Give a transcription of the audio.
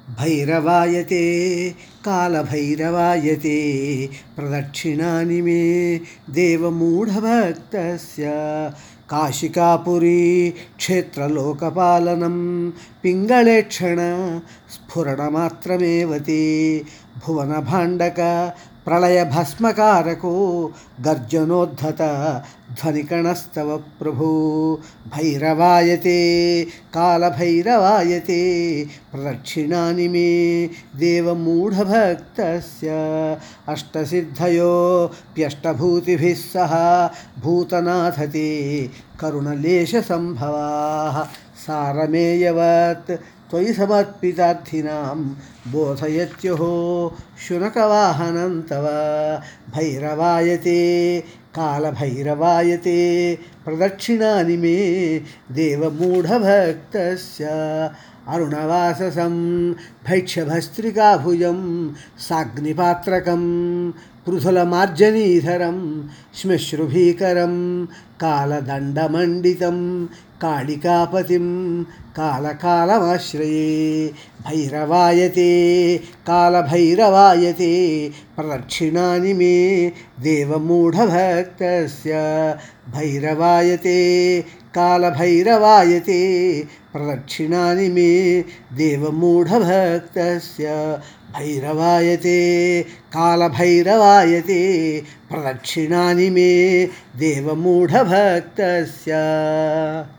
भैरवायते कालभैरवायते प्रदक्षिणानि मे देवमूढभक्तस्य काशिकापुरी क्षेत्रलोकपालनं पिङ्गळेक्षण स्फुरणमात्रमेव ते भुवनभाण्डक प्रलयभस्मकारको गर्जनोद्धत ध्वनिकणस्तव प्रभो भैरवायते कालभैरवायते प्रदक्षिणानि मे देवमूढभक्तस्य अष्टसिद्धयोऽप्यष्टभूतिभिः सह भूतनाथते करुणलेशसम्भवाः सारमेयवत् त्वयि समर्पितार्थिनां बोधयत्युहो शुनकवाहनं तव भैरवायते कालभैरवायते प्रदक्षिणानि मे देवमूढभक्तस्य अरुणवाससं भैक्ष्यभस्त्रिकाभुजं साग्निपात्रकं पृथुलमार्जनीधरं श्मश्रुभीकरं कालदण्डमण्डितं कालिकापतिं कालकालमाश्रये भैरवायते कालभैरवायते प्रदक्षिणानि मे देवमूढभक्तस्य भैरवायते कालभैरवायते प्रदक्षिणानि मे देवमूढभक्तस्य भैरवायते कालभैरवायते प्रदक्षिणानि मे देवमूढभक्तस्य।